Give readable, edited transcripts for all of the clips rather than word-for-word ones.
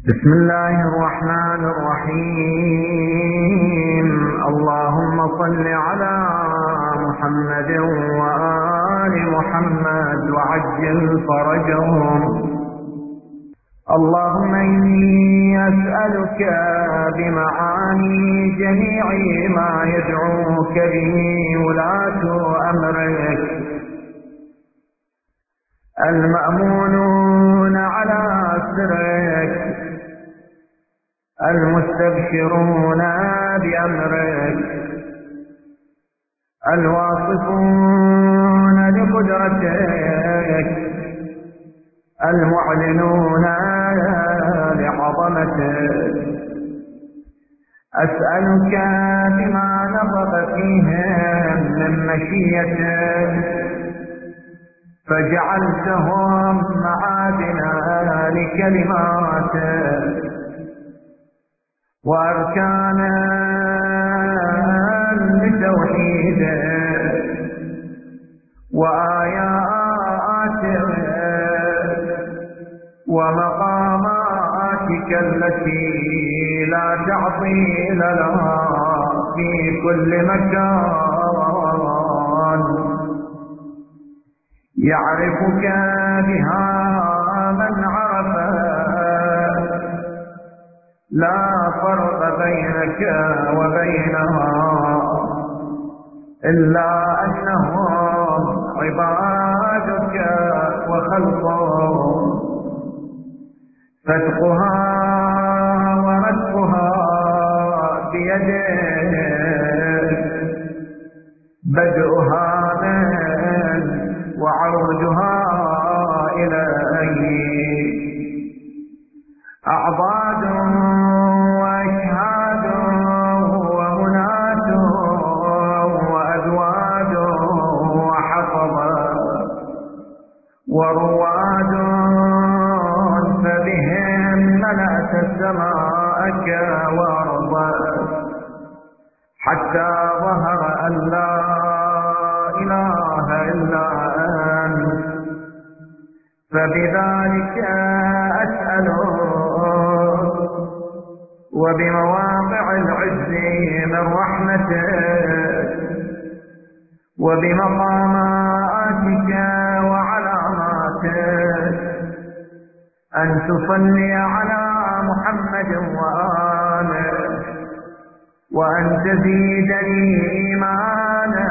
بسم الله الرحمن الرحيم. اللهم صل على محمد وآل محمد وعجل فرجهم. اللهم إني أسألك بمعاني جميع ما يدعوك به ولاة أمرك المأمونون على سرك المستبشرون بأمرك الواصفون لقدرتك المعلنون لعظمتك. أسألك بما نطق فيهم من مشيتك فجعلتهم معادنا لكلماتك وأركانا لتوحيدك وآياتك ومقاماتك التي لا تعطيل لها في كل مكان يعرفك بها من عرفك لا فرق بينك وبينها إلا أنهم عبادك وخلقك فتقها ورزقها بيدك بدءها من وعرجها إليك أعضاد وأشهاد ومنات وأزواج وحفظ ورواد فبهم ملأت سماءك وأرضك حتى ظهر أن لا إله إلا أنت فبذلك أسألك وبمواقع العز من رحمتك وبمقاماتك وعلاماتك أن تصلي على محمد وآله وأن تزيدني إيمانا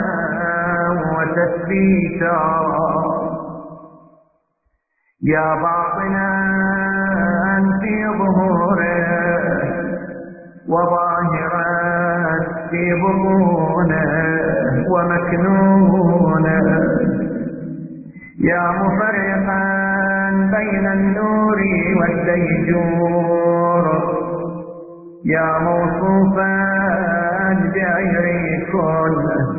وتثبيتا يا باطنا في ظهوره وظاهرا في بطونه ومكنونه يا مفرقا بين النور والديجور يا موصوفا بغير كل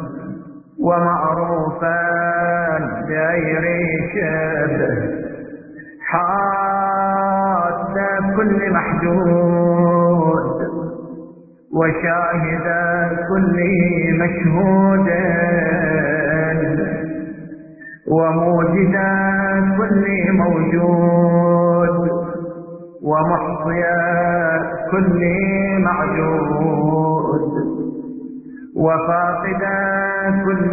ومعروفا بغير شبه حاد كل محدود وشاهد كل مشهود وموجد كل موجود ومحصي كل معدود وفاقد كل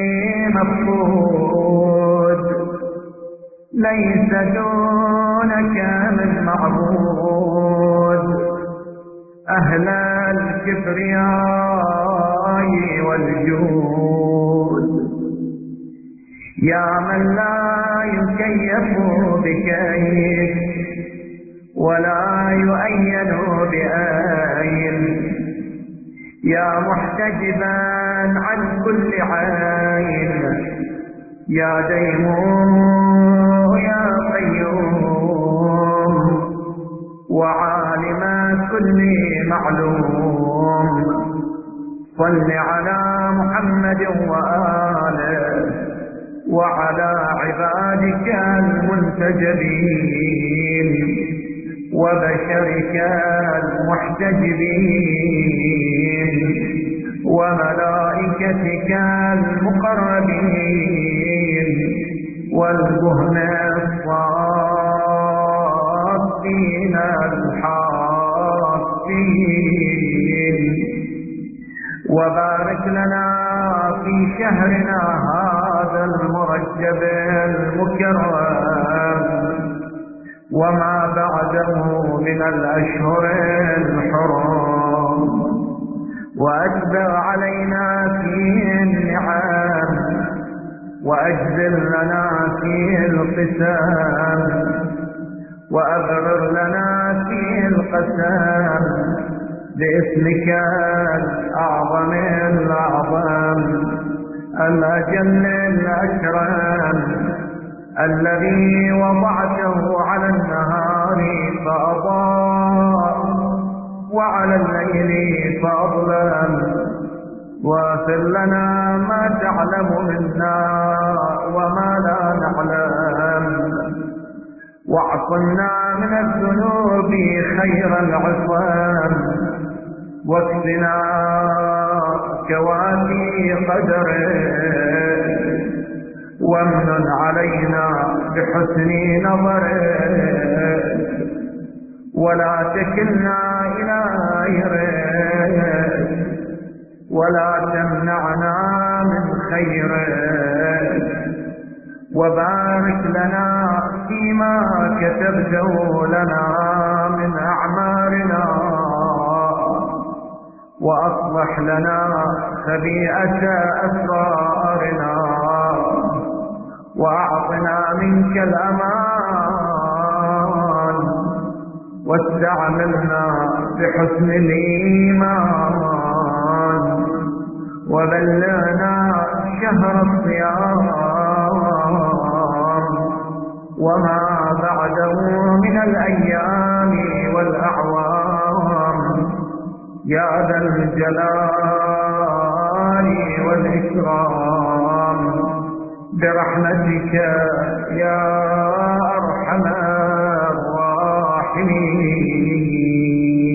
مفقود ليس دونك من معبود أهل الكبرياء والجود يا من لا يكيف بكيف ولا يؤين بآين يا محتجبا عن كل عين يا ديمون يا قيوم وعالم كل معلوم صل على محمد وآله وعلى عبادك المنتجبين وبشرك المحتجبين وملائكتك المقربين والكهنة الصافين العابدين الحافين. وبارك لنا في شهرنا هذا المرجب المكرم وما بعده من الأشهر الحرم، وأسبغ علينا فيه النعم، وأجزل لنا فيه القسام، وأبرر لنا فيه القسام باسمك الأعظم الأعظم الأجل الأكرم، الذي وضعته على النهار فأضاء وعلى الليل فأظلم. واغفر لنا ما تعلم منا وما لا نعلم، واعصمنا من الذنوب خير العصام، واكفنا كوافي قدره، وامن علينا بحسن نظره، ولا تكلنا إلى غيره، ولا تمنعنا من خيره، وبارك لنا فيما كتبته لنا من أعمارنا، وأصلح لنا خبيئة أسرارنا، وأعطنا منك الأمان، واستعملنا بحسن الإيمان، وبلغنا شهر الصيام وما بعده من الأيام والأعوام، يا ذا الجلال والإكرام، برحمتك يا أرحم الراحمين.